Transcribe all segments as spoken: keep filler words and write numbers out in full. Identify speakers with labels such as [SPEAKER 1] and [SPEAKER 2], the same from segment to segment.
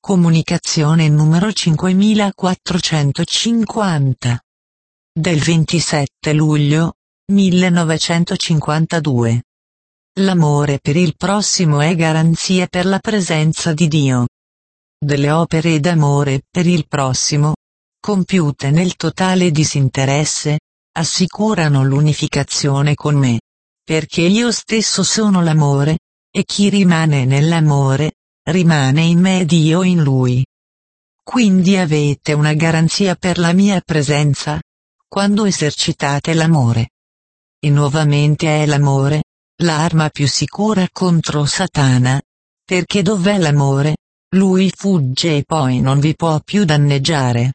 [SPEAKER 1] Comunicazione numero cinquemilaquattrocentocinquanta. Del ventisette luglio millenovecentocinquantadue. L'amore per il prossimo è garanzia per la presenza di Dio. Delle opere d'amore per il prossimo, compiute nel totale disinteresse, assicurano l'unificazione con me, perché io stesso sono l'amore, e chi rimane nell'amore, rimane in me ed io in lui. Quindi avete una garanzia per la mia presenza, quando esercitate l'amore. E nuovamente è l'amore, l'arma più sicura contro Satana, perché dov'è l'amore, lui fugge e poi non vi può più danneggiare.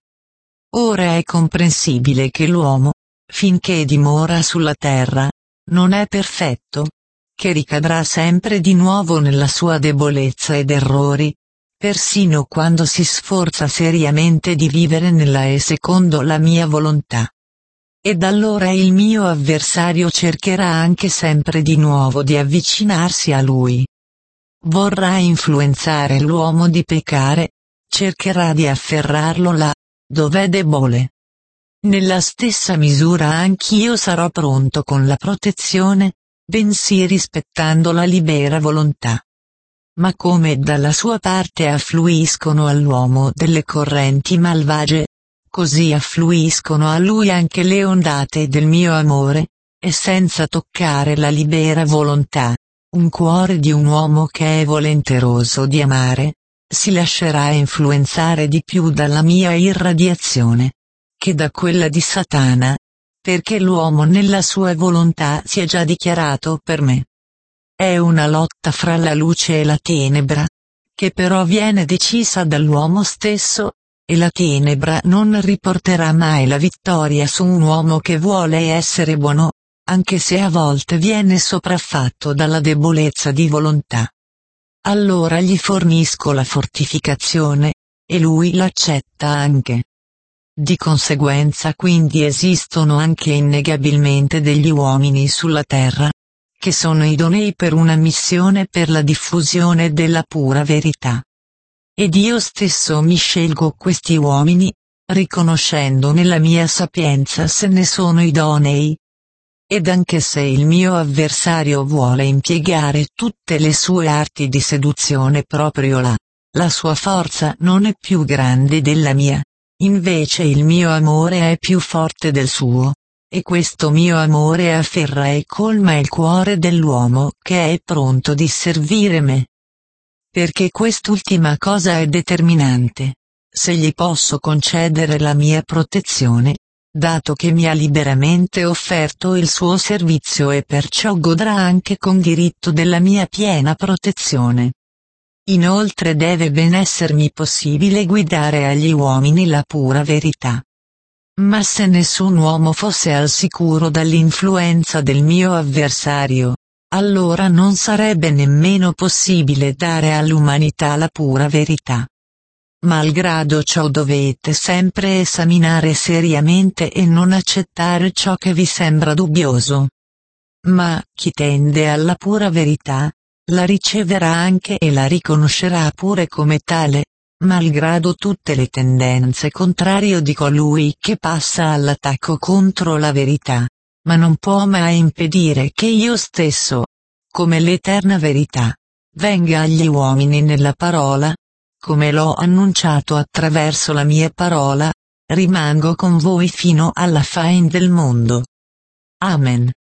[SPEAKER 1] Ora è comprensibile che l'uomo, finché dimora sulla terra, non è perfetto, che ricadrà sempre di nuovo nella sua debolezza ed errori, persino quando si sforza seriamente di vivere nella e secondo la mia volontà. Ed allora il mio avversario cercherà anche sempre di nuovo di avvicinarsi a lui. Vorrà influenzare l'uomo di peccare, cercherà di afferrarlo là, dove è debole. Nella stessa misura anch'io sarò pronto con la protezione, bensì rispettando la libera volontà. Ma come dalla sua parte affluiscono all'uomo delle correnti malvagie, così affluiscono a lui anche le ondate del mio amore, e senza toccare la libera volontà, un cuore di un uomo che è volenteroso di amare, si lascerà influenzare di più dalla mia irradiazione, che da quella di Satana, perché l'uomo nella sua volontà si è già dichiarato per me. È una lotta fra la luce e la tenebra, che però viene decisa dall'uomo stesso, e la tenebra non riporterà mai la vittoria su un uomo che vuole essere buono, anche se a volte viene sopraffatto dalla debolezza di volontà. Allora gli fornisco la fortificazione, e lui l'accetta anche. Di conseguenza quindi esistono anche innegabilmente degli uomini sulla terra, che sono idonei per una missione per la diffusione della pura verità. Ed io stesso mi scelgo questi uomini, riconoscendo nella mia sapienza se ne sono idonei. Ed anche se il mio avversario vuole impiegare tutte le sue arti di seduzione proprio là, la sua forza non è più grande della mia. Invece il mio amore è più forte del suo, e questo mio amore afferra e colma il cuore dell'uomo che è pronto di servire me. Perché quest'ultima cosa è determinante, se gli posso concedere la mia protezione, dato che mi ha liberamente offerto il suo servizio e perciò godrà anche con diritto della mia piena protezione. Inoltre deve ben essermi possibile guidare agli uomini la pura verità. Ma se nessun uomo fosse al sicuro dall'influenza del mio avversario, allora non sarebbe nemmeno possibile dare all'umanità la pura verità. Malgrado ciò dovete sempre esaminare seriamente e non accettare ciò che vi sembra dubbioso. Ma chi tende alla pura verità, la riceverà anche e la riconoscerà pure come tale, malgrado tutte le tendenze contrarie di colui che passa all'attacco contro la verità, ma non può mai impedire che io stesso, come l'eterna verità, venga agli uomini nella parola, come l'ho annunciato attraverso la mia parola, rimango con voi fino alla fine del mondo. Amen.